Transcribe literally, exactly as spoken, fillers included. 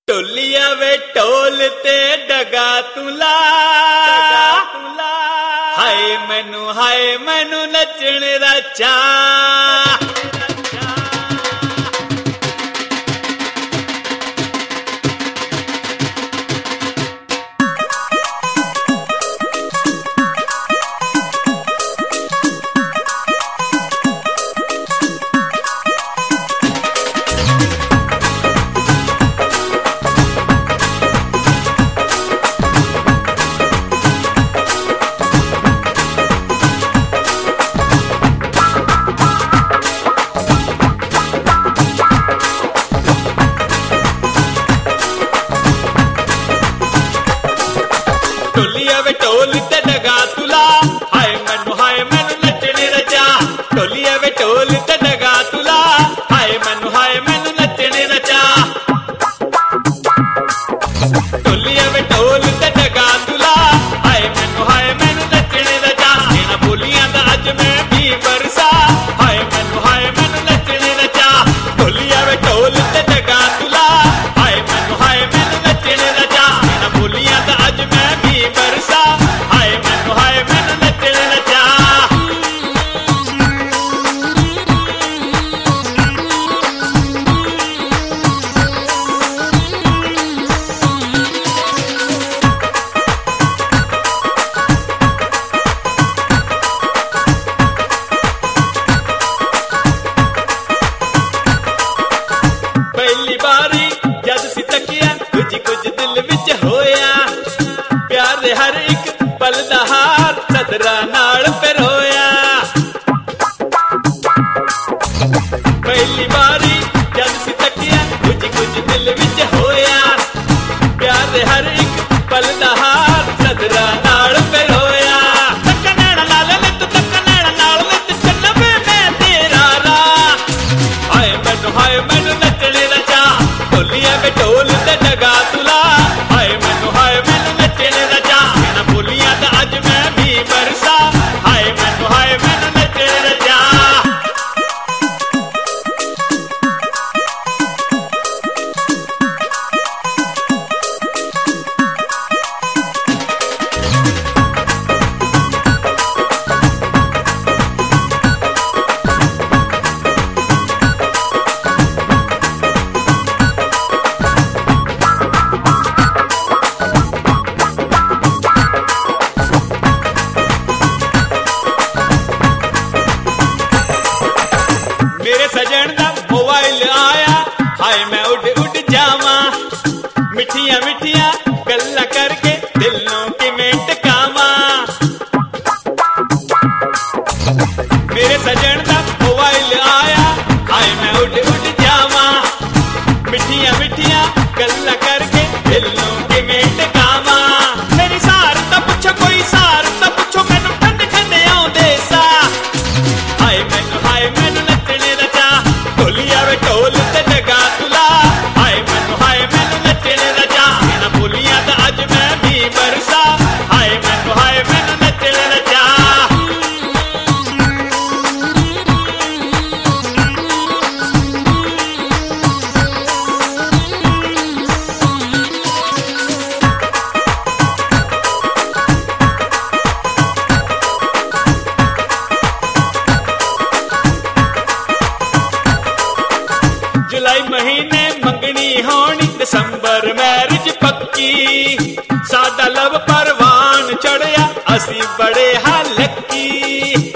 टोलिया वे टोलते डगा तुला हाय मैनू हाय मैनू नचण दा चा टोलते डगा तुला हाय मैनू हाय मैनू नचने रचा टोलिया वे टोलते डगा तुला हाय मैनू हाय मैनू नचने रचा टोलिया वे टोलते डगा तुला हाय मैनू हाय मैनू नचने रचा इना बोलियां दा अज मैं भी बरसा हाय मैनू हाय मैनू नचने रचा टोलिया वे टोलते डगा तुला हाय मैनू हाय मैनू नचने रचा इना बोलियां दा अज मैं भी बरसा पहली बारी जद सी तकिया कुछ कुछ दिल विच होया प्यार दे हर एक पल दा हार सदरा नाल पिरोया पहली बारी जद सी तकिया कुछ कुछ दिल विच होया प्यार दे हर एक पल दा हार सदरा नाल पिरोया तक नैना नाल लित तक नैना नाल लित चलवे मैं तेरा राह हाय मैनू हाय मैनू नचने रचा टोलिया वे टोलते डगा तुला हाय मैनू हाय मैनू नचने रचा इना बोलियां दा अज मैं भी बरसा हाय मैनू हाय मैनू नचने रचा मेरे सजन दा मोबाइल आया हाय मैं उड़ उड़ जावा मिठिया मिठिया गल्ला करके दिलों के में टकावा मेरे सजन दा मोबाइल आया हाय मैं उड़ उड़ जावा मिठिया मिठिया गल्ला करके दिलों के में टकावा मेरी सार ता पुछो कोई सार ता पुछो मैनू ठंड ठंड आउंदे सा हाय मैनू हाय मैनू नचने रचा टोलिया वे टोलते डगा तुला हाय मैनू हाय मैनू नचने रचा इना बोलियां दा अज मैं भी बरसा हाय मैनू हाय मैनू नचने रचा जुलाई महीने मंगनी होनी दिसंबर मैरिज पक्की साडा लव परवान चढ़िया असी बड़े हालकी